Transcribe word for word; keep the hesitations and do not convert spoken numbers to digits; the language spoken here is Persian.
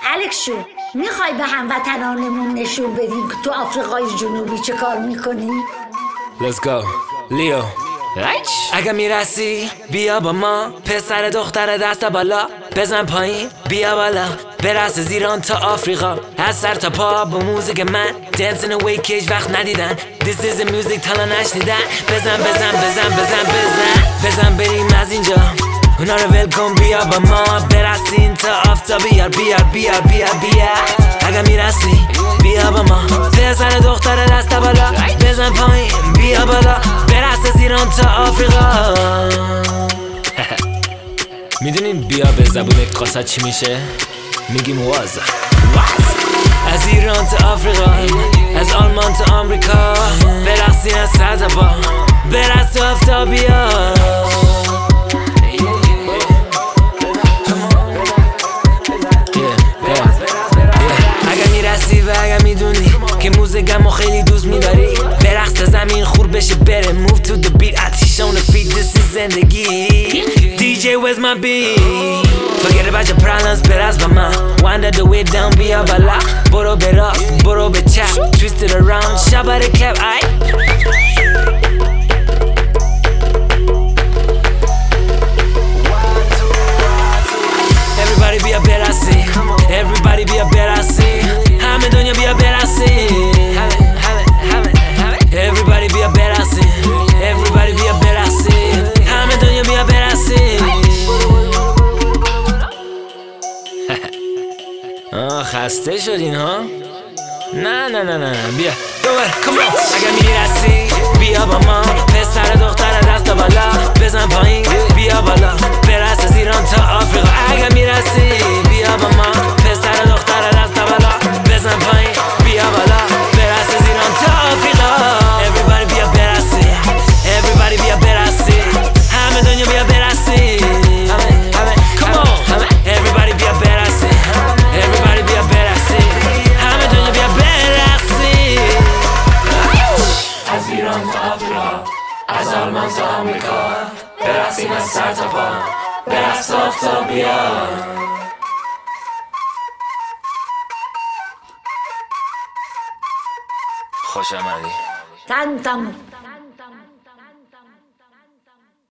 الکسو میخوای به هموطنانمون نشون بدیم که تو آفریقای جنوبی چه کار میکنی؟ Let's go لیو اگه میرسی بیا با ما، پسر دختر دست بالا بزن پایین بیا بالا، برس از ایران تا آفریقا، از سر تا پا با موزیک من dancing away که هیچ وقت ندیدن. This is the music تا نشنیدن. بزن بزن بزن بزن بزن بزن بریم از اینجا، اونا رو ول کن بیا با ما، برسین تا آفتاب بیار بیار بیار بیار بیار. اگه میرسی بیا با ما، پسر دختر دست بالا بزن پایین بیا بالا، برس از ایران تا آفریقا. میدونین بیا به زبون قاصد چی میشه؟ میگیم واز. از ایران تا آفریقا، از آلمان تا آمریکا، برقصین از سر تا پا، برقص تا آفتاب بیا. اگه میرسی و اگه میدونی که موزیکمو خیلی دوست میداری، برقص تا زمین خور بشه بره. Move to the beat آتیش on the feet. This is زندگی. دی جی where's my beat? Forget about your problems برقص با من. Wind the way down بیا بالا، برو به راست برو به چپ، twist it around شبار کلپ آی. Everybody بیا برقصی، everybody بیا برقصی، همه دنیا بیا برقصی. Everybody بیا برقصی، everybody بیا برقصی، همه دنیا بیا برقصی. آه خسته شدین ها؟ نه نه نه نه بیا دوباره کمان. اگه میرسی بیا با ما، پسر دختر دست بالا بزن پایین بیا بالا، برس از ایران تا آفریقا. اگه میرسی بیا با ما، پسر دختر دست بالا بزن پایین بیا بالا، برس از ایران تا آفریقا. Everybody بیا برسی، everybody بیا برسی، همه دنیا بیا برسی. Come on everybody بیا برسی، everybody بیا برسی، همه دنیا بیا برسی. از ایران تا آفریقا، از آلمان تا آمریکا، برقصیم از سر تا پا، برقص تا آفتاب بیاد. خوش آمدی. تن تموم.